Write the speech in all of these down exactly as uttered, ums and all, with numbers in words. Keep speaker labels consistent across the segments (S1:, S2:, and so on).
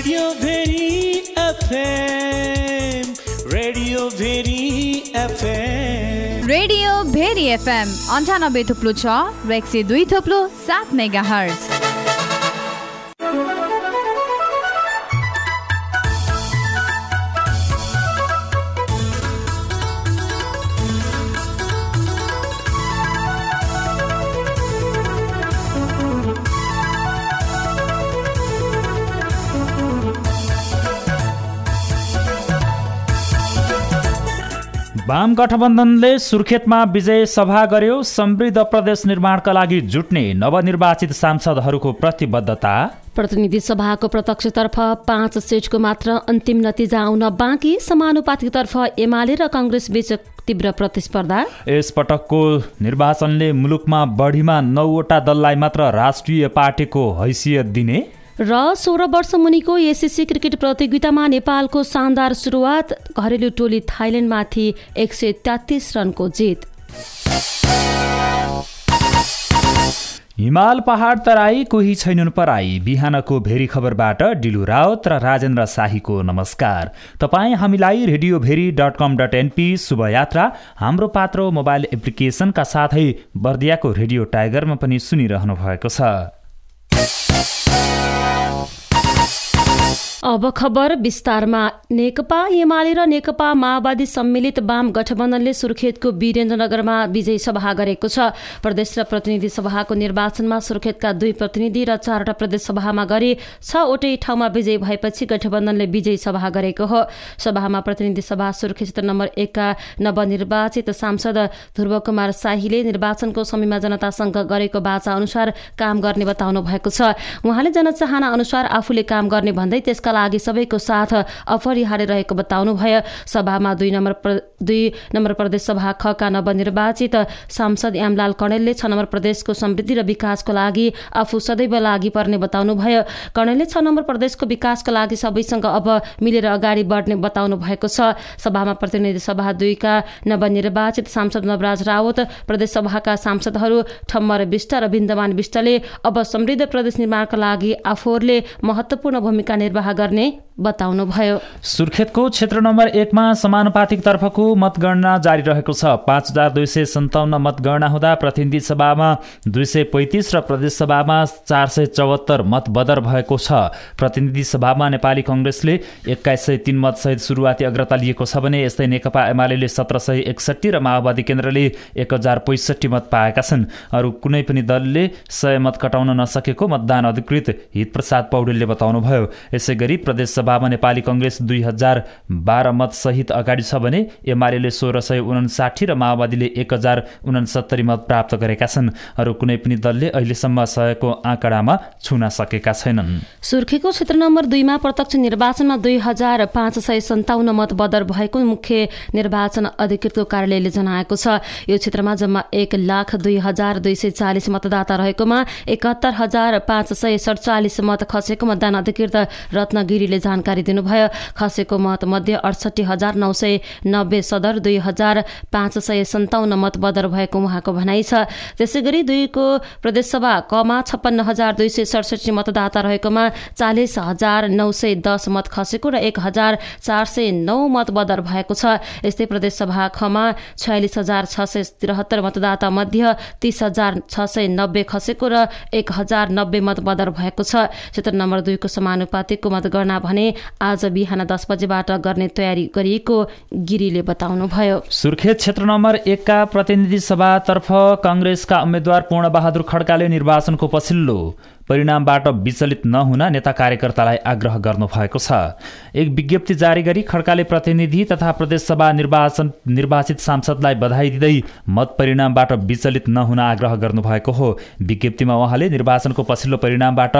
S1: Radio Bheri FM radio Bheri FM
S2: radio Bheri FM अन्ठानब्बे थुप्लो छ र एक सय दुई थुप्लो सात मेगा हर्ज।
S3: वाम गठबन्धनले सुर्खेतमा विजय सभा गर्यो। समृद्ध प्रदेश निर्माणका लागि जुट्ने नवनिर्वाचित सांसदहरूको प्रतिबद्धता।
S4: प्रतिनिधि सभाको प्रत्यक्षतर्फ पाँच सिटको मात्र अन्तिम नतिजा आउन बाँकी। समानुपातिकतर्फ एमाले र कांग्रेस बीच तीव्र प्रतिस्पर्धा।
S3: यस पटकको निर्वाचनले मुलुकमा बढीमा नौवटा दललाई मात्र राष्ट्रिय पार्टीको हैसियत दिने
S4: र सोह्र वर्ष मुनिको एसएससी क्रिकेट प्रतियोगितामा नेपालको शानदार सुरुवात। घरेलु टोली थाइल्याण्डमाथि एक सय तेत्तीस रनको जित।
S3: हिमाल पहाड तराई कोही छैनन् पराई। बिहानको भेरी खबरबाट डिलु राउत र राजेन्द्र शाहीको नमस्कार। तपाईँ हामीलाई radio Bheri dot com dot NP शुभ यात्रा हाम्रो पात्रो मोबाइल एप्लिकेसनका साथै बर्दियाको रेडियो टाइगरमा पनि सुनिरहनु भएको छ।
S4: अब खबर विस्तारमा। नेकपा एमाले र नेकपा माओवादी सम्मिलित वाम गठबन्धनले सुर्खेतको वीरेन्द्रनगरमा विजय सभा गरेको छ। प्रदेश र प्रतिनिधि सभाको निर्वाचनमा सुर्खेतका दुई प्रतिनिधि र चारवटा प्रदेश सभामा गरी छवटै ठाउँमा विजय भएपछि गठबन्धनले विजय सभा गरेको हो। सभामा प्रतिनिधि सभा सुर्खेत क्षेत्र नम्बर एकका नवनिर्वाचित सांसद ध्रुव कुमार शाहीले निर्वाचनको समयमा जनतासँग गरेको वाचा अनुसार काम गर्ने बताउनु भएको छ। उहाँले जनचाहना अनुसार आफूले काम गर्ने भन्दै त्यसका लागि सबैको साथ अपरिहार्य रहेको बताउनुभयो। सभामा दुई नम्बर प्र, दुई नम्बर प्रदेश सभा खका नवनिर्वाचित सांसद यामलाल कणेलले छ नम्बर प्रदेशको समृद्धि र विकासको लागि आफू सदैव लागि पर्ने बताउनुभयो। कणेलले छ नम्बर प्रदेशको विकासको लागि सबैसँग अब मिलेर अगाडि बढ्ने बताउनु भएको छ। सभामा प्रतिनिधि सभा दुईका नवनिर्वाचित सांसद नवराज रावत, प्रदेश सभाका सांसदहरू ठम्बर विष्ट र बिन्दमान विष्टले अब समृद्ध प्रदेश निर्माणका लागि आफूहरूले महत्वपूर्ण भूमिका निर्वाह गर्ने बताउनुभयो।
S3: सुर्खेतको क्षेत्र नम्बर एकमा समानुपातिक तर्फको मतगणना जारी रहेको छ। पाँच हजार दुई सय सन्ताउन्न मतगणना हुँदा प्रतिनिधि सभामा दुई सय पैँतिस र प्रदेश सभामा चार सय चौहत्तर मत बदर भएको छ। प्रतिनिधि सभामा नेपाली कांग्रेसले एक्काइस सय तीन मतसहित सुरुवाती अग्रता लिएको छ भने यस्तै नेकपा एमाले सत्र सय एकसट्ठी र माओवादी केन्द्रले एक हजार पैँसठी मत पाएका छन्। अरू कुनै पनि दलले सय मत कटाउन नसकेको मतदान अधिकृत हितप्रसाद पौडेलले बताउनुभयो। यसै गरी प्रदेश सभामा नेपाली कांग्रेस दुई हजार बाह्र मत सहित अगाडि छ भने एमाले सोह्र सय उनासाठी र माओवादीले एक हजार उनसत्तरी मत प्राप्त गरेका छन्। अरू कुनै पनि दलले अहिलेसम्म सयको आँकडामा छुन सकेका छैनन्।
S4: सुर्खेतको क्षेत्र नम्बर दुईमा प्रत्यक्ष निर्वाचनमा दुई हजार पाँच सय सन्ताउन्न मत बदर भएको मुख्य निर्वाचन अधिकृतको कार्यालयले जनाएको छ। यो क्षेत्रमा जम्मा एक लाख दुई हजार दुई सय चालिस मतदाता रहेकोमा एकात्तर हजार पाँच सय सडचालिस मत खसेको मतदान अधिकृत रत्नगिरीले जानकारी दिनुभयो। खसेको मत मध्ये अडसठी हजार नौ सय नब्बे सदर, दुई हजार पाँच सय सन्ताउन्न मत बदर भएको उहाँको भनाइ छ। त्यसै गरी दुईको प्रदेशसभा कमा छप्पन्न हजार दुई सय सडसठी मतदाता रहेकोमा चालिस हजार नौ सय दस मत खसेको र एक हजार चार सय नौ मत बदर भएको छ। यस्तै प्रदेशसभा खमा छयालिस हजार छ सय त्रिहत्तर मतदाता मध्ये तीस हजार छ सय नब्बे खसेको र एक हजार नब्बे मत बदर भएको छ। क्षेत्र नम्बर दुईको समानुपातिकको मतगणना भने आज बिहान दस बजेबाट गर्ने तयारी गरिएको गिरीले बताउनुभयो।
S3: सुर्खेत क्षेत्र नम्बर एकका प्रतिनिधि सभातर्फ कांग्रेसका उम्मेद्वार पूर्णबहादुर खड्काले निर्वाचनको पछिल्लो परिणामबाट विचलित नहुन नेता कार्यकर्तालाई आग्रह गर्नुभएको छ। एक विज्ञप्ति जारी गरी खड्काले प्रतिनिधि तथा प्रदेशसभा निर्वाचन निर्वाचित सांसदलाई बधाई दिँदै मत परिणामबाट विचलित नहुन आग्रह गर्नुभएको हो। विज्ञप्तिमा उहाँले निर्वाचनको पछिल्लो परिणामबाट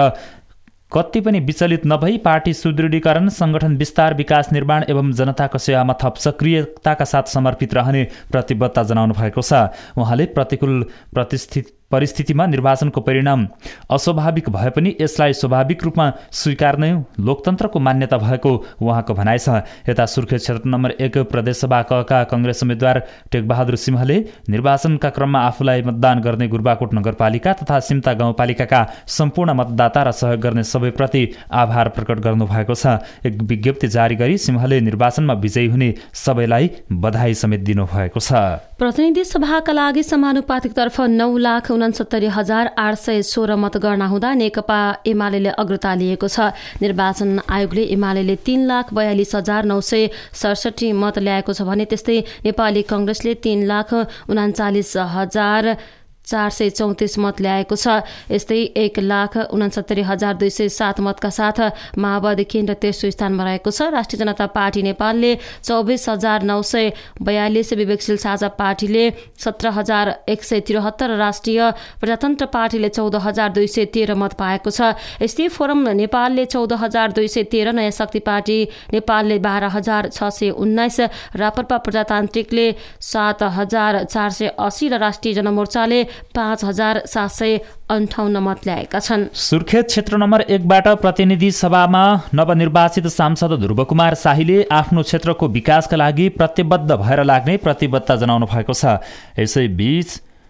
S3: कति पनि विचलित नभई पार्टी सुदृढीकरण, संगठन विस्तार, विकास निर्माण एवं जनताको सेवामा थप सक्रियताका साथ समर्पित रहने प्रतिबद्धता जनाउनु भएको छ। उहाँले प्रतिकूल प्रतिस्थिति परिस्थितिमा निर्वाचनको परिणाम अस्वाभाविक भए पनि यसलाई स्वाभाविक रूपमा स्वीकार्ने लोकतन्त्रको मान्यता भएको उहाँको भनाइ छ। यता सुर्खेत क्षेत्र नम्बर एक प्रदेशसभा कका कङ्ग्रेस उम्मेद्वार टेकबहादुर सिंहले निर्वाचनका क्रममा आफूलाई मतदान गर्ने गुरबाकोट नगरपालिका तथा सिम्ता गाउँपालिकाका सम्पूर्ण मतदाता र सहयोग गर्ने सबैप्रति आभार प्रकट गर्नुभएको छ। एक विज्ञप्ति जारी गरी सिंहले निर्वाचनमा विजयी हुने सबैलाई बधाई समेत दिनुभएको छ।
S4: प्रतिनिधि सभाका लागि समानुपातिकतर्फ नौ लाख उनसत्तरी हजार आठ सय सोह्र मतगणना हुँदा नेकपा एमाले अग्रता लिएको छ। निर्वाचन आयोगले एमाले तीन लाख बयालिस हजार नौ सय सडसठी मत ल्याएको छ भने त्यस्तै नेपाली कङ्ग्रेसले तीन लाख उनाचालिस हजार चार सय चौतिस मत ल्याएको छ। यस्तै एक लाख उनसत्तरी हजार दुई सय सात मतका साथ माओवादी केन्द्र तेस्रो स्थानमा रहेको छ। राष्ट्रिय जनता पार्टी नेपालले चौबिस हजार नौ सय बयालिस, विवेकशील साझा पार्टीले सत्र हजार एक सय त्रिहत्तर, राष्ट्रिय प्रजातन्त्र पार्टीले चौध हजार दुई सय तेह्र मत पाएको छ। यस्तै फोरम नेपालले चौध हजार दुई सय तेह्र, नयाँ शक्ति पार्टी नेपालले बाह्र हजार छ सय उन्नाइस, राप्रपा प्रजातान्त्रिकले सात हजार चार सय अस्सी र राष्ट्रिय जनमोर्चाले पाँच हजार सात सय अन्ठाउन्न मत ल्याएका छन्।
S3: सुर्खेत क्षेत्र नम्बर एकबाट प्रतिनिधि सभामा नवनिर्वाचित सांसद ध्रुवकुमार शाहीले आफ्नो क्षेत्रको विकासका लागि प्रतिबद्ध भएर लाग्ने प्रतिबद्धता जनाउनु भएको छ। यसैबीच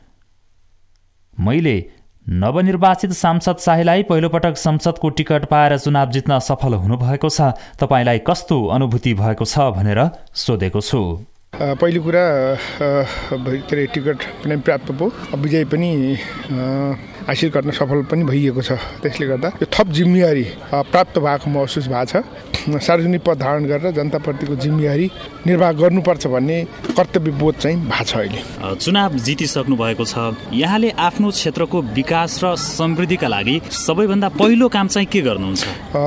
S3: मैले नवनिर्वाचित सांसद शाहीलाई पहिलोपटक संसदको टिकट पाएर चुनाव जित्न सफल हुनुभएको छ। तपाईँलाई कस्तो अनुभूति भएको छ भनेर सोधेको छु।
S5: पहिलो कुरा के अरे टिकट पनि प्राप्त भयो, विजय पनि हासिल गर्न सफल पनि भइएको छ। त्यसले गर्दा यो थप जिम्मेवारी प्राप्त भएको महसुस भएको छ। सार्वजनिक पद धारण गरेर जनताप्रतिको जिम्मेवारी निर्वाह गर्नुपर्छ भन्ने कर्तव्यबोध चाहिँ भएको छ। अहिले
S3: चुनाव जितिसक्नु भएको छ, यहाँले आफ्नो क्षेत्रको विकास र समृद्धिका लागि सबैभन्दा पहिलो काम चाहिँ के गर्नुहुन्छ?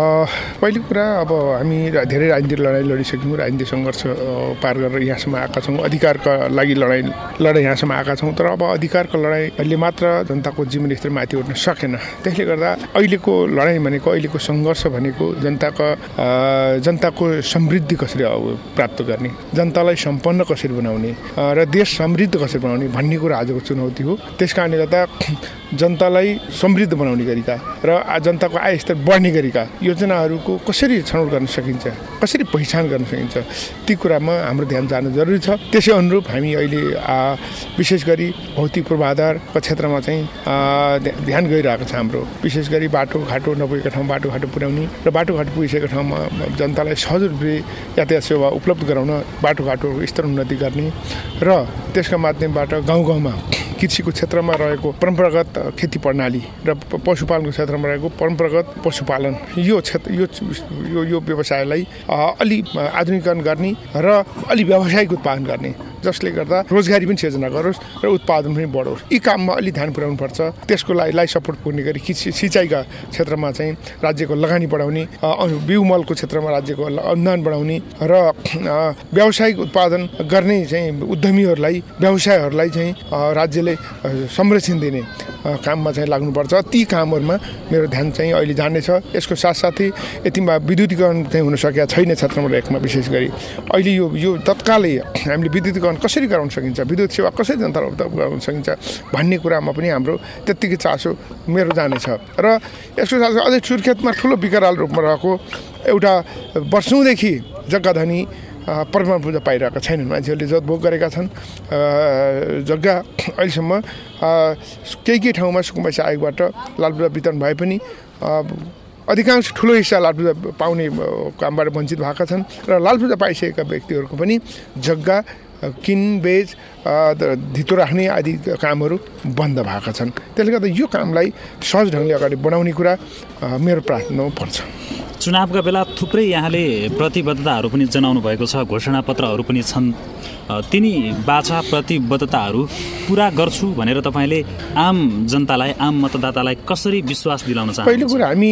S5: पहिलो कुरा अब हामी धेरै राजनीतिक लडाइँ लडिसक्यौँ, राजनीतिक सङ्घर्ष पार गरेर यहाँसम्म आएका छौँ, अधिकारका लागि लडाइँ लडाइँ यहाँसम्म आएका छौँ। तर अब अधिकारको लडाइँले मात्र जनताको जीवन स्तर माथि उठ्न सकेन। त्यसले गर्दा अहिलेको लडाइँ भनेको, अहिलेको सङ्घर्ष भनेको जनताको जनताको समृद्धि कसरी प्राप्त गर्ने, जनतालाई सम्पन्न कसरी बनाउने र देश समृद्ध कसरी बनाउने भन्ने कुरा आजको चुनौती हो। त्यस कारणले गर्दा जनतालाई समृद्ध बनाउने गरिका र जनताको आय स्तर बढ्ने गरिका योजनाहरूको कसरी छनौट गर्न सकिन्छ, कसरी पहिचान गर्न सकिन्छ, ती कुरामा हाम्रो ध्यान जानु जरुरी छ। त्यसै अनुरूप हामी अहिले विशेष गरी भौतिक पूर्वाधारको क्षेत्रमा चाहिँ ध्यान गइरहेको छ। हाम्रो विशेष गरी बाटोघाटो नपुगेको ठाउँमा बाटोघाटो पुर्याउने र बाटोघाटो पुगिसकेको ठाउँमा जनतालाई सहज रूपले यातायात सेवा उपलब्ध गराउन बाटोघाटोको स्तर उन्नति गर्ने र त्यसका माध्यमबाट गाउँ गाउँमा कृषिको क्षेत्रमा रहेको परम्परागत खेती प्रणाली र पशुपालनको क्षेत्रमा रहेको परम्परागत पशुपालन यो क्षेत्र यो यो व्यवसायलाई अलि आधुनिकीकरण गर्ने र अलि व्यावसायिक उत्पादन गर्ने, जसले गर्दा रोजगारी पनि सिर्जना गरोस् र उत्पादन पनि बढोस्। यी काममा अलि ध्यान पुर्याउनुपर्छ। त्यसको लागि लाई सपोर्ट पुग्ने गरी सिँचाइका क्षेत्रमा चाहिँ राज्यको लगानी बढाउने, बिउमलको क्षेत्रमा राज्यको अनुदान बढाउने र व्यावसायिक उत्पादन गर्ने चाहिँ उद्यमीहरूलाई व्यवसायहरूलाई चाहिँ राज्यले संरक्षण दिने काममा चाहिँ लाग्नुपर्छ। ती कामहरूमा मेरो ध्यान चाहिँ अहिले जानेछ। यसको साथसाथै यतिमा विद्युतीकरण चाहिँ हुन सकेका छैन क्षेत्र नम्बर एकमा। विशेष गरी अहिले यो यो तत्कालै हामीले विद्युतीकरण कसरी गराउन सकिन्छ, विद्युत सेवा कसरी जनतालाई उपलब्ध गराउन सकिन्छ भन्ने कुरामा पनि हाम्रो त्यत्तिकै चासो मेरो जानेछ। र यसको साथै अझै सुर्खेतमा ठुलो विकराल रूपमा रहेको एउटा वर्षौँदेखि जग्गाधनी परमाणु पूजा पाइरहेका छैनन्। मान्छेहरूले जदभोग गरेका छन् जग्गा। अहिलेसम्म केही केही ठाउँमा सुकुम्बासी आयोगबाट लालपूजा वितरण भए पनि अधिकांश ठुलो हिस्सा लालपूजा पाउने कामबाट वञ्चित भएका छन् र लालपूजा पाइसकेका व्यक्तिहरूको पनि जग्गा किनबेच धितो राख्ने आदि कामहरू बन्द भएका छन्। त्यसले गर्दा यो कामलाई सहज ढङ्गले अगाडि बढाउने कुरा मेरो प्राथमिकतामा पर्छ।
S3: चुनावका बेला थुप्रै यहाँले प्रतिबद्धताहरू पनि जनाउनु भएको छ, घोषणापत्रहरू पनि छन्। तिनी बाछा प्रतिबद्धताहरू पुरा गर्छु भनेर तपाईँले आम जनतालाई, आम मतदातालाई कसरी विश्वास दिलाउन चाहनुहुन्छ?
S5: पहिलो कुरा हामी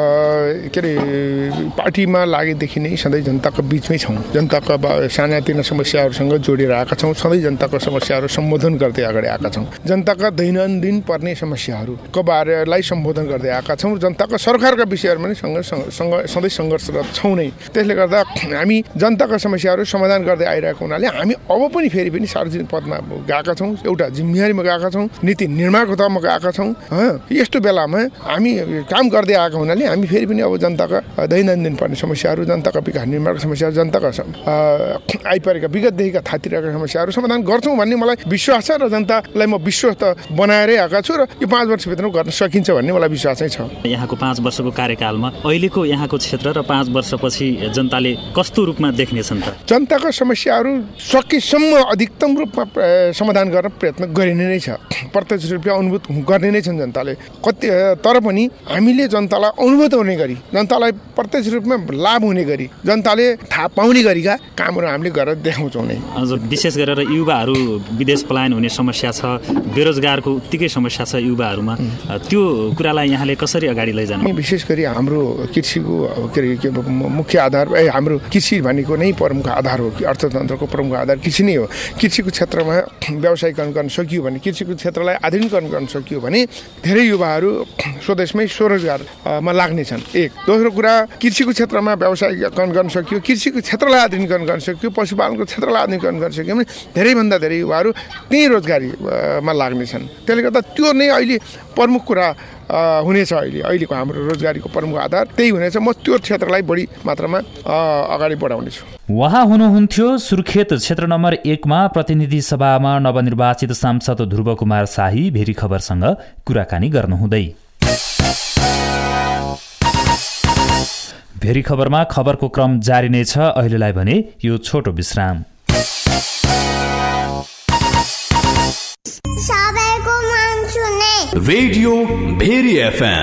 S5: के अरे पार्टीमा लागेदेखि नै सधैँ जनताको बिचमै छौँ। जनताका सानातिना समस्याहरूसँग जोडेर आएका छौँ। सधैँ जनताको समस्याहरू सम्बोधन गर्दै अगाडि आएका छौँ। जनताका दैनन्दिन पर्ने समस्याहरूको बारेलाई सम्बोधन गर्दै आएका छौँ। जनताको सरकारका विषयहरूमा पनि सँग सधैँ सङ्घर्षरत छौँ नै। त्यसले गर्दा हामी जनताका समस्याहरू समाधान गर्दै आइरहेको हुनाले हामी अब पनि फेरि पनि सार्वजनिक पदमा गएका छौँ। एउटा जिम्मेवारीमा गएका छौँ, नीति निर्माणको तहमा गएका छौँ। यस्तो बेलामा हामी काम गर्दै आएका हुनाले हामी फेरि पनि अब जनताका दैनन्दिन पर्ने समस्याहरू, जनताका विकास निर्माणका समस्याहरू, जनताका आइपरेका विगतदेखिका थातिरहेका समस्याहरू समाधान गर्छौँ भन्ने मलाई विश्वास छ र जनतालाई म विश्वस्त बनाएरै आएका छु र यो पाँच वर्षभित्र गर्न सकिन्छ भन्ने मलाई विश्वासै छ।
S6: यहाँको पाँच वर्षको कार्यकालमा अहिलेको यहाँको क्षेत्र र पाँच वर्षपछि जनताले कस्तो रूपमा देख्नेछन् त?
S5: जनताका समस्याहरू सकेसम्म अधिकतम रूपमा समाधान गर्न प्रयत्न गरिने नै छ। प्रत्यक्ष रूपमा अनुभूत गर्ने नै छन् जनताले। कति तर पनि हामीले जनतालाई अनुभूत हुने गरी, जनतालाई प्रत्यक्ष रूपमा लाभ हुने गरी, जनताले थाहा पाउने गरीका कामहरू हामीले गरेर देखाउँछौँ नै।
S6: हजुर, विशेष गरेर युवाहरू विदेश पलायन हुने समस्या छ, बेरोजगारको उत्तिकै समस्या छ युवाहरूमा, त्यो कुरालाई यहाँले कसरी अगाडि लैजानु?
S5: विशेष गरी हाम्रो कृषिको के अरे मुख्य आधार ए हाम्रो कृषि भनेको नै प्रमुख आधार हो कि अर्थतन्त्रको प्रमुख आधार कृषि नै हो। कृषिको क्षेत्रमा व्यावसायीकरण गर्न सकियो भने, कृषिको क्षेत्रलाई आधुनिकीकरण गर्न सकियो भने धेरै युवाहरू स्वदेशमै स्वरोजगारमा लाग्नेछन्। एक दोस्रो कुरा, कृषिको क्षेत्रमा व्यावसायीकरण गर्न सकियो, कृषिको क्षेत्रलाई आधुनिकीकरण गर्न सकियो, पशुपालनको क्षेत्रलाई आधुनिकीकरण गर्न सकियो भने धेरैभन्दा धेरै युवाहरू त्यही रोजगारीमा लाग्नेछन्। त्यसले गर्दा त्यो नै अहिले प्रमुख कुरा हुनेछ। अहिले अहिलेको हाम्रो रोजगारीको प्रमुख आधार त्यही हुनेछ। म त्यो क्षेत्रलाई बढी मात्रामा अगाडि बढाउनेछु।
S3: उहाँ हुनुहुन्थ्यो सुर्खेत क्षेत्र नम्बर एकमा प्रतिनिधि सभामा नवनिर्वाचित सांसद ध्रुव कुमार शाही। भेरी खबरसँग कुराकानी गर्नुहुँदै भेरी खबरमा खबरको क्रम जारी नै छ। अहिलेलाई भने यो छोटो विश्राम।
S1: Radio Bheri FM.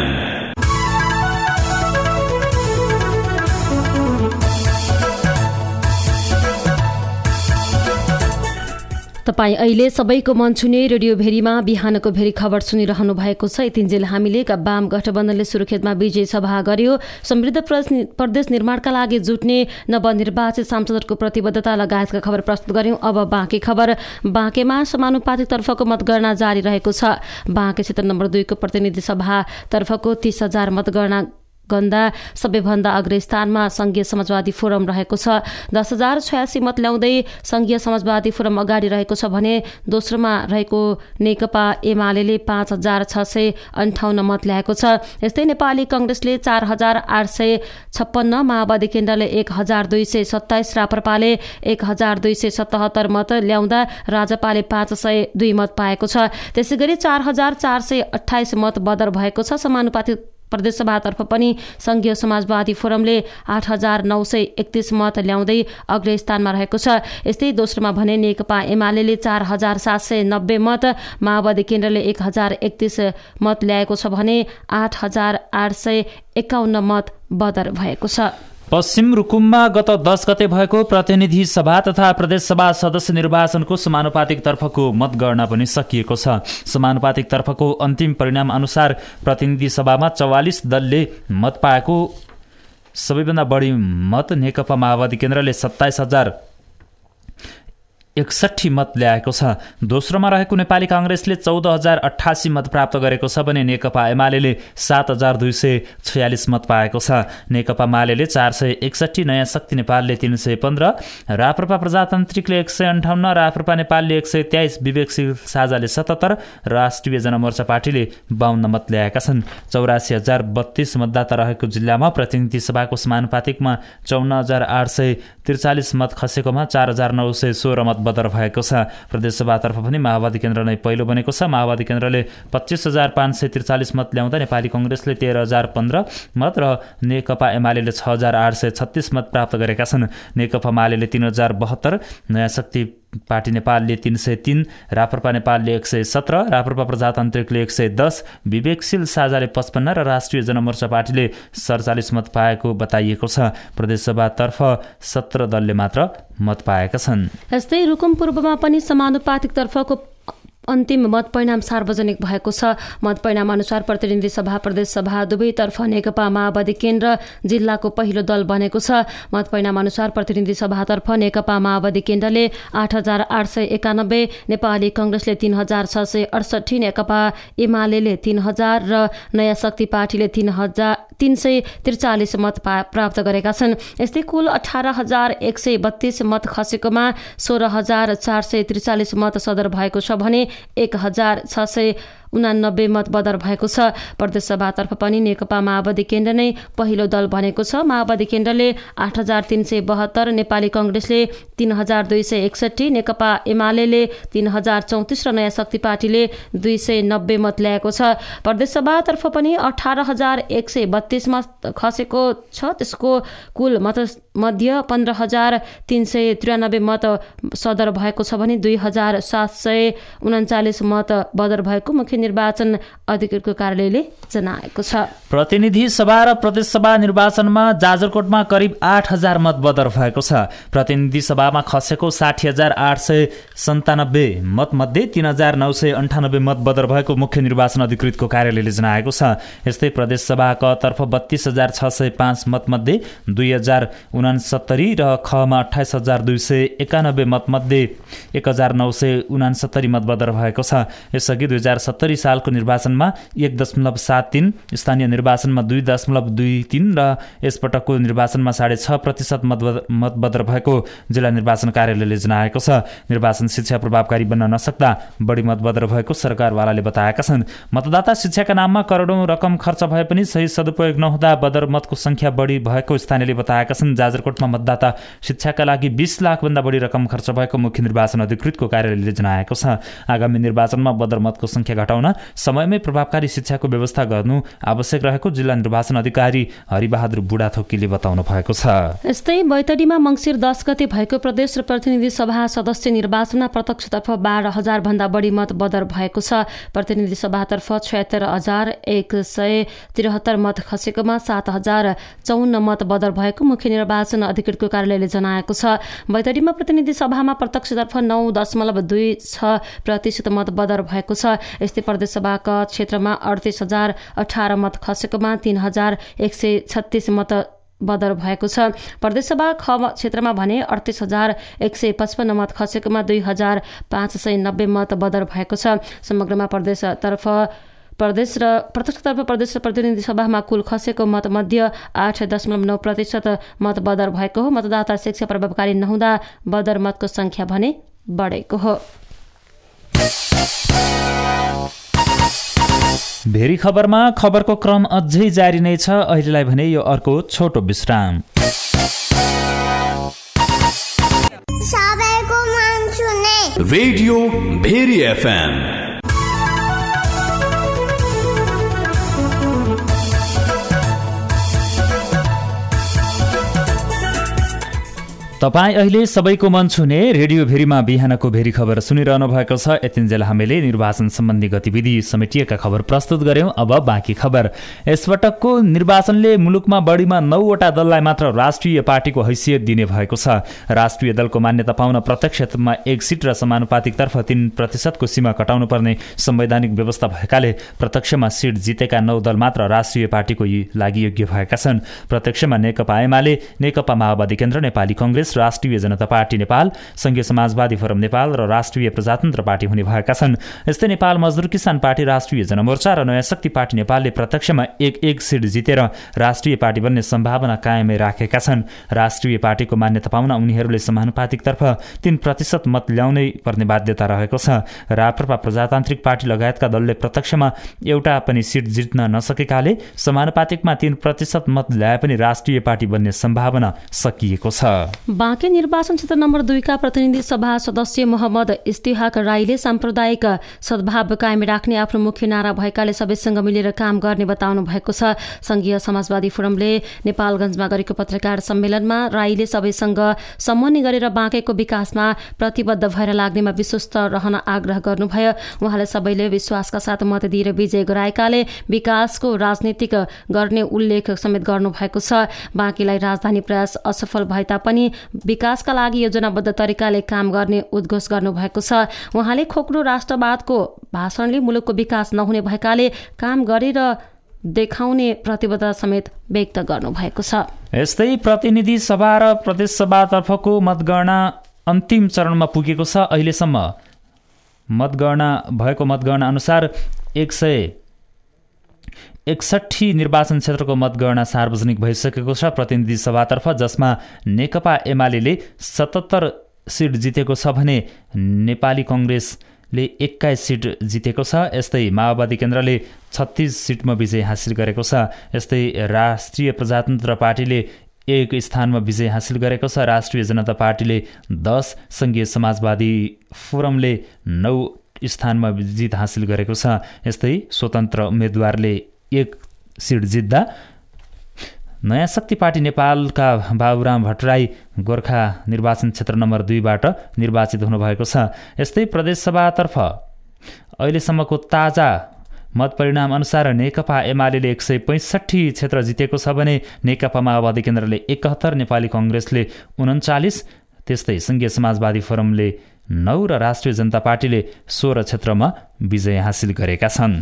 S4: तपाईँ अहिले सबैको मन छुने रेडियो भेरीमा बिहानको भेरी खबर सुनिरहनु भएको छ। यतिन्जेल हामीले वाम गठबन्धनले सुर्खेतमा विजय सभा गर्यो। समृद्ध प्रदेश निर्माणका लागि जुट्ने नवनिर्वाचित सांसदहरूको प्रतिबद्धता लगायतका खबर प्रस्तुत गर्यौं। अब बाँकी खबर। बाँकेमा समानुपातिक तर्फको मतगणना जारी रहेको छ। बाँके क्षेत्र नम्बर दुईको प्रतिनिधि सभातर्फको तीस हजार मतगणना गन्दा सबैभन्दा अग्रस्थानमा संघीय समाजवादी फोरम रहेको छ। दस हजार छयासी मत ल्याउँदै संघीय समाजवादी फोरम अगाडि रहेको छ भने दोस्रोमा रहेको नेकपा एमाले पाँच हजार छ सय अन्ठाउन्न मत ल्याएको छ। यस्तै नेपाली कांग्रेसले चार हजार आठ सय छप्पन्न, माओवादी केन्द्रले एक हजार दुई सय सत्ताइस, राप्रपाले एक हजार दुई सय सतहत्तर मत ल्याउँदा राजपाले पाँच सय दुई मत पाएको छ। त्यसै गरी चार हजार चार सय अठाइस मत बदर भएको छ। समानुपातिक प्रदेशसभातर्फ पनि संघीय समाजवादी फोरमले आठ हजार नौ सय एकतीस मत ल्याउँदै अग्रस्थानमा रहेको छ। यस्तै दोस्रोमा भने नेकपा एमाले चार हजार सात सय नब्बे मत, माओवादी केन्द्रले एक हजार एकतीस मत ल्याएको छ भने आठ हजार आठ सय एकाउन्न मत बदर भएको छ।
S3: पश्चिम रुकुममा गत दस गते भएको प्रतिनिधि सभा तथा प्रदेशसभा सदस्य निर्वाचनको समानुपातिक तर्फको मतगणना पनि सकिएको छ। समानुपातिक तर्फको अन्तिम परिणाम अनुसार प्रतिनिधि सभामा चौवालिस दलले मत पाएको। सबैभन्दा बढी मत नेकपा माओवादी केन्द्रले सत्ताइस हजार एकसट्ठी मत ल्याएको छ। दोस्रोमा रहेको नेपाली कांग्रेसले चौध हजार अठासी मत प्राप्त गरेको छ भने नेकपा एमाले सात हजार दुई सय छयालिस मत पाएको छ। नेकपा माले चार सय एकसट्ठी, नयाँ शक्ति नेपालले तीन सय पन्ध्र, राप्रपा प्रजातान्त्रिकले एक सय अन्ठाउन्न, राप्रपा नेपालले एक सय तेइस, विवेकशील साझाले सतहत्तर, राष्ट्रिय जनमोर्चा पार्टीले बाहन्न मत ल्याएका छन्। चौरासी हजार बत्तीस मतदाता रहेको जिल्लामा प्रतिनिधि सभाको समानुपातिकमा चौन्न हजार आठ सय त्रिचालिस मत खसेकोमा चार हजार नौ सय सोह्र मत बदर भएको छ। प्रदेशसभातर्फ पनि माओवादी केन्द्र नै पहिलो बनेको छ। माओवादी केन्द्रले पच्चिस हजार पाँच सय त्रिचालिस मत ल्याउँदा नेपाली कांग्रेसले तेह्र हजार पन्ध्र मत र नेकपा एमाले छ हजार आठ सय छत्तिस मत प्राप्त गरेका छन्। नेकपा माले तीन हजार बहत्तर, नयाँ शक्ति पार्टी नेपालले तीन सय तीन, राप्रपा नेपालले एक सय सत्र, राप्रपा प्रजातान्त्रिकले एक सय दस, विवेकशील साझाले पचपन्न र राष्ट्रिय जनमोर्चा पार्टीले सडचालिस मत पाएको बताइएको छ। प्रदेशसभातर्फ सत्र दलले मात्र मत पाएका छन्।
S4: यस्तै रुकुम पूर्वमा पनि समानुपातिक तर्फको अन्तिम मत परिणाम सार्वजनिक भएको छ। मत परिणाम अनुसार प्रतिनिधि सभा प्रदेश सभा दुवैतर्फ नेकपा माओवादी केन्द्र जिल्लाको पहिलो दल बनेको छ। मत परिणाम अनुसार प्रतिनिधि सभातर्फ नेकपा माओवादी केन्द्रले आठ हजार आठ सय एकानब्बे, नेपाली कङ्ग्रेसले तीन हजार छ सय अडसठी, नेकपा एमाले तीन हजार र नयाँ शक्ति पार्टीले तीन हजार तीन सय त्रिचालिस मत प्राप्त गरेका छन्। यस्तै कुल अठार हजार एक सय बत्तीस मत खसेकोमा सोह्र हजार चार सय त्रिचालिस मत सदर भएको छ भने एक हजार छ सय उनानब्बे मत बदर भएको छ। प्रदेश सभातर्फ पनि नेकपा माओवादी केन्द्र नै पहिलो दल बनेको छ। माओवादी केन्द्रले आठ हजार तीन सय बहत्तर, नेपाली कङ्ग्रेसले तीन हजार दुई सय एकसठी, नेकपा एमाले तीन हजार चौतिस र नयाँ शक्ति पार्टीले दुई सय नब्बे मत ल्याएको छ। प्रदेश सभातर्फ पनि अठार हजार एक सय बत्तीस मत खसेको छ। त्यसको कुल मत मध्ये पन्ध्र हजार तीन सय त्रियानब्बे मत सदर भएको छ भने दुई हजार सात सय उन्चालिस मत बदर भएको मुख्य निर्वाचन अधिकृतको कार्यालयले जनाएको छ।
S3: प्रतिनिधि सभा र प्रदेश सभा निर्वाचनमा जाजरकोटमा करिब आठ हजार मत बदर भएको छ। प्रतिनिधि सभामा खसेको साठी हजार आठ सय सन्तानब्बे मत मध्ये तीन हजार नौ सय अन्ठानब्बे मत बदर भएको मुख्य निर्वाचन अधिकृतको कार्यालयले जनाएको छ। यस्तै प्रदेश सभाका तर्फ बत्तीस हजार छ सय पाँच मत मध्ये दुई हजार उनासत्तरी र खमा अठाइस हजार दुई सय एकानब्बे मत मध्ये एक हजार नौ सय उनासत्तरी मत बदर भएको छ। यसअघि दुई हजार सत्तरी सालको निर्वाचनमा एक दशमलव सात तीन, स्थानीय निर्वाचनमा दुई दशमलव दुई तीन र यसपटकको निर्वाचनमा साढे छ प्रतिशत मत बदर भएको जिल्ला निर्वाचन कार्यालयले जनाएको छ। निर्वाचन शिक्षा प्रभावकारी बन्न नसक्दा बढी मत बदर भएको सरकारवालाले बताएका छन्। मतदाता शिक्षाका नाममा करोडौँ रकम खर्च भए पनि सही सदुपयोग नहुँदा बदर मतको संख्या बढी भएको स्थानीयले बताएका छन्। जाजरकोटमा मतदाता शिक्षाका लागि बीस लाखभन्दा बढी रकम खर्च भएको मुख्य निर्वाचन अधिकृतको कार्यालयले जनाएको छ। आगामी निर्वाचनमा बदर मतको संख्या घटाउन समयमै प्रभावकारी शिक्षाको व्यवस्था गर्नु आवश्यक रहेको जिल्ला निर्वाचन अधिकारी हरिबहादुर बुढाथोकीले बताउनु भएको छ।
S4: यस्तै बैतडीमा मङ्सिर दस गते भएको प्रदेश र प्रतिनिधि सभा सदस्य निर्वाचनमा प्रत्यक्षतर्फ बाह्र हजार भन्दा बढी मत बदर भएको छ। प्रतिनिधि सभातर्फ छयत्तर हजार एक सय त्रिहत्तर मत खसेकोमा सात हजार चौन्न मत बदर भएको मुख्य निर्वाचन अधिकृतको कार्यालयले जनाएको छ। बैतडीमा प्रतिनिधि सभामा प्रत्यक्षतर्फ नौ दशमलव दुई छ प्रतिशत मत बदर भएको छ। यस्तै प्रदेश सभाका क्षेत्रमा अडतिस हजार अठार मत खसेकोमा तीन हजार एक सय छत्तिस मत बदर भएको छ। प्रदेशसभा ख क्षेत्रमा भने अडतिस हजार एक सय पचपन्न मत खसेकोमा दुई हजार पाँच सय नब्बे मत बदर भएको छ। समग्रमा प्रदेशतर्फ प्रदेश र प्रत्यक्षतर्फ प्रदेश र प्रतिनिधि सभामा कुल खसेको मत मध्ये आठ दशमलव नौ प्रतिशत मत बदर भएको हो। मतदाता शिक्षा प्रभावकारी नहुँदा बदर मतको संख्या भने बढेको हो।
S3: भेरी खबरमा खबरको क्रम अझै जारी नै छ। अहिलेलाई भने यो अर्को छोटो विश्राम।
S1: सबैको मन छुने रेडियो भेरी एफएम।
S3: तपाईँ अहिले सबैको मन छुने रेडियो भेरीमा बिहानको भेरी खबर सुनिरहनु भएको छ। यतिन्जेल हामीले निर्वाचन सम्बन्धी गतिविधि समेटिएका खबर प्रस्तुत गर्यौं। अब बाँकी खबर। यसपटकको निर्वाचनले मुलुकमा बढीमा नौवटा दललाई मात्र राष्ट्रिय पार्टीको हैसियत दिने भएको छ। राष्ट्रिय दलको मान्यता पाउन प्रत्यक्षमा एक सिट र समानुपातिकतर्फ तीन प्रतिशतको सीमा कटाउनु पर्ने संवैधानिक व्यवस्था भएकाले प्रत्यक्षमा सिट जितेका नौ दल मात्र राष्ट्रिय पार्टीको लागि योग्य भएका छन्। प्रत्यक्षमा नेकपा एमाले, नेकपा माओवादी केन्द्र, नेपाली कङ्ग्रेस, राष्ट्रिय जनता पार्टी नेपाल, संघीय समाजवादी फोरम नेपाल र राष्ट्रिय प्रजातन्त्र पार्टी हुने भएका छन्। यस्तै नेपाल मजदुर किसान पार्टी, राष्ट्रिय जनमोर्चा र नयाँ शक्ति पार्टी नेपालले प्रत्यक्षमा एक एक सिट जितेर राष्ट्रिय पार्टी बन्ने सम्भावना कायमै राखेका छन्। राष्ट्रिय पार्टीको मान्यता पाउन उनीहरूले समानुपातिकतर्फ तीन प्रतिशत मत ल्याउनै पर्ने बाध्यता रहेको छ। राप्रपा, प्रजातान्त्रिक पार्टी लगायतका दलले प्रत्यक्षमा एउटा पनि सिट जित्न नसकेकाले समानुपातिकमा तीन प्रतिशत मत ल्याए पनि राष्ट्रिय पार्टी बन्ने सम्भावना सकिएको छ।
S4: बाँके निर्वाचन क्षेत्र नम्बर दुईका प्रतिनिधि सभा सदस्य मोहम्मद इस्तिहाक राईले साम्प्रदायिक सद्भाव कायम राख्ने आफ्नो मुख्य नारा भएकाले सबैसँग मिलेर काम गर्ने बताउनु भएको छ। संघीय समाजवादी फोरमले नेपालगञ्जमा गरेको पत्रकार सम्मेलनमा राईले सबैसँग समन्वय गरेर बाँकेको विकासमा प्रतिबद्ध भएर लाग्नेमा विश्वस्त रहन आग्रह गर्नुभयो। उहाँले सबैले विश्वासका साथ मत दिएर विजय गराएकाले विकासको राजनीतिक गर्ने उल्लेख समेत गर्नुभएको छ। बाँकीलाई राजधानी प्रयास असफल भए तापनि विकासका लागि योजनाबद्ध तरिकाले काम गर्ने उद्घोष गर्नुभएको छ। उहाँले खोक्रो राष्ट्रवादको भाषणले मुलुकको विकास नहुने भएकाले काम गरेर देखाउने प्रतिबद्धता समेत व्यक्त गर्नुभएको छ।
S3: यस्तै प्रतिनिधि सभा र प्रदेश सभातर्फको मतगणना अन्तिम चरणमा पुगेको छ। अहिलेसम्म मतगणना भएको मतगणना अनुसार एक सय एकसट्ठी निर्वाचन क्षेत्रको मतगणना सार्वजनिक भइसकेको छ प्रतिनिधि सभातर्फ, जसमा नेकपा एमाले सतहत्तर सिट जितेको छ भने नेपाली कङ्ग्रेसले एक्काइस सिट जितेको छ। यस्तै माओवादी केन्द्रले छत्तीस सिटमा विजय हासिल गरेको छ। यस्तै राष्ट्रिय प्रजातन्त्र पार्टीले एक स्थानमा विजय हासिल गरेको छ। राष्ट्रिय जनता पार्टीले दस, सङ्घीय समाजवादी फोरमले नौ स्थानमा जित हासिल गरेको छ। यस्तै स्वतन्त्र उम्मेदवारले एक सिट जित्दा नयाँ शक्ति पार्टी नेपालका बाबुराम भट्टराई गोर्खा निर्वाचन क्षेत्र नम्बर दुईबाट निर्वाचित हुनुभएको छ। यस्तै प्रदेशसभातर्फ अहिलेसम्मको ताजा मत परिणाम अनुसार नेकपा एमाले एक सय पैँसठी क्षेत्र जितेको छ भने नेकपा माओवादी केन्द्रले एकहत्तर, नेपाली कङ्ग्रेसले उन्चालिस, त्यस्तै सङ्घीय समाजवादी फोरमले नौ र राष्ट्रिय जनता पार्टीले सोह्र क्षेत्रमा विजय हासिल गरेका छन्।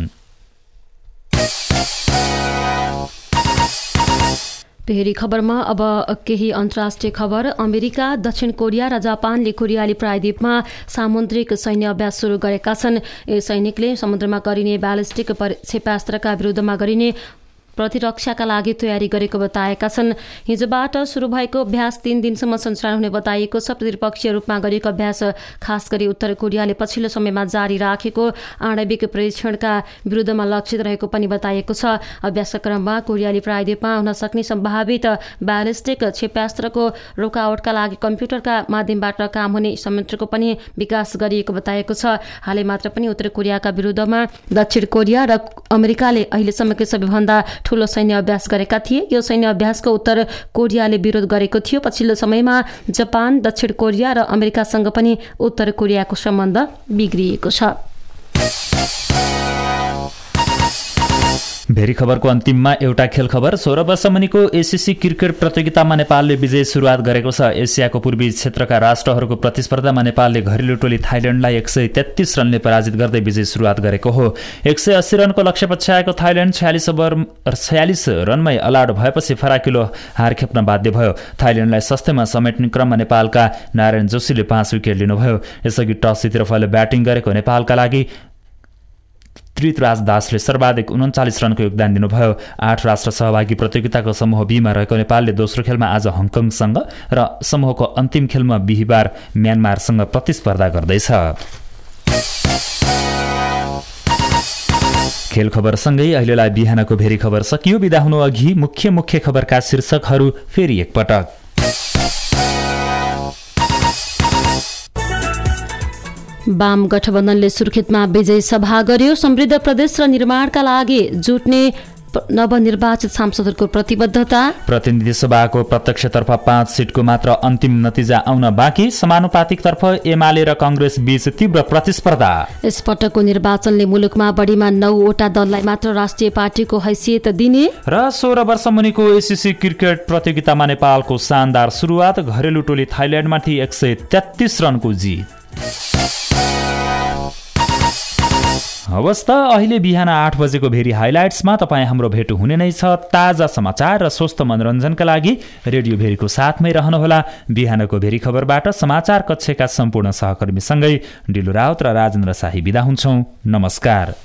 S4: फेरि खबरमा अब केही अन्तर्राष्ट्रिय खबर। अमेरिका, दक्षिण कोरिया र जापानले कोरियाली प्रायद्वीपमा सामुद्रिक सैन्य अभ्यास सुरु गरेका छन्। यो सैनिकले समुद्रमा गरिने ब्यालिस्टिक क्षेपास्त्रका विरुद्धमा गरिने प्रतिरक्षाका लागि तयारी गरेको बताएका छन्। हिजोबाट सुरु भएको अभ्यास तीन दिनसम्म सञ्चालन हुने बताइएको छ। त्रिपक्षीय रूपमा गरिएको अभ्यास खास गरी उत्तर कोरियाले पछिल्लो समयमा जारी राखेको आणविक परीक्षणका विरुद्धमा लक्षित रहेको पनि बताइएको छ। अभ्यासका क्रममा कोरियाली प्रायद्वीपमा हुन सक्ने सम्भावित ब्यालिस्टिक क्षेपास्त्रको रोकावटका लागि कम्प्युटरका माध्यमबाट काम हुने संयन्त्रको पनि विकास गरिएको बताएको छ। हालै मात्र पनि उत्तर कोरियाका विरुद्धमा दक्षिण कोरिया र अमेरिकाले अहिलेसम्मकै सबैभन्दा ठूलो सैन्य अभ्यास गरेका थिए। यो सैन्य अभ्यासको उत्तर कोरियाले विरोध गरेको थियो। पछिल्लो समयमा जापान, दक्षिण कोरिया र अमेरिकासँग पनि उत्तर कोरियाको सम्बन्ध बिग्रिएको छ।
S3: भेरी खबरको अन्तिममा एउटा खेल खबर। सोह्र वर्ष मुनिको एसिसी क्रिकेट प्रतियोगितामा नेपालले विजय सुरुवात गरेको छ। एसियाको पूर्वी क्षेत्रका राष्ट्रहरूको प्रतिस्पर्धामा नेपालले घरेलु टोली थाइल्यान्डलाई एक सय तेत्तीस रनले पराजित गर्दै विजय सुरुवात गरेको हो। एक सय अस्सी रनको लक्ष्य पछ्याएको थाइल्यान्ड छयालिस ओभर छयालिस रनमै अलाउट भएपछि फराकिलो हार खेप्न बाध्य भयो। थाइल्यान्डलाई सस्तेमा समेट्ने क्रममा नेपालका नारायण जोशीले पाँच विकेट लिनुभयो। यसअघि टस जितेर पहिले ब्याटिङ गरेको नेपालका लागि त्रितराज दासले सर्वाधिक उन्चालिस रनको योगदान दिनुभयो। आठ राष्ट्र सहभागी प्रतियोगिताको समूह बीमा रहेको नेपालले दोस्रो खेलमा आज हङकङसँग र समूहको अन्तिम खेलमा बिहिबार म्यानमारसँग प्रतिस्पर्धा गर्दैछ। खेल खबरसँगै अहिलेलाई बिहानको भेरी खबर सकियो। बिदा हुनु अघि मुख्य मुख्य खबरका शीर्षकहरू फेरि एकपटक।
S4: वाम गठबन्धनले सुर्खेतमा विजय सभा गर्यो। समृद्ध प्रदेश र निर्माणका लागि जुट्ने नवनिर्वाचित सांसदहरूको प्रतिबद्धता।
S3: प्रतिनिधि सभाको प्रत्यक्षतर्फ पाँच सिटको मात्र अन्तिम नतिजा आउन बाँकी। समानुपातिकतर्फ एमाले र कङ्ग्रेस बीच तीव्र प्रतिस्पर्धा।
S4: यसपटकको निर्वाचनले मुलुकमा बढीमा नौवटा दललाई मात्र राष्ट्रिय पार्टीको हैसियत दिने
S3: र सोह्र वर्ष मुनिको एसिसी क्रिकेट प्रतियोगितामा नेपालको शानदार सुरुवात। घरेलु टोली थाइल्यान्डमाथि एक सय तेत्तीस रनको जित। हवस् त अहिले बिहान आठ बजेको भेरी हाइलाइट्समा तपाईँ हाम्रो भेट हुने नै छ। ताजा समाचार र स्वस्थ मनोरञ्जनका लागि रेडियो भेरीको साथमै रहनुहोला। बिहानको भेरी खबरबाट समाचार कक्षका सम्पूर्ण सहकर्मीसँगै डिलु राउत र राजेन्द्र शाही बिदा हुन्छौँ। नमस्कार।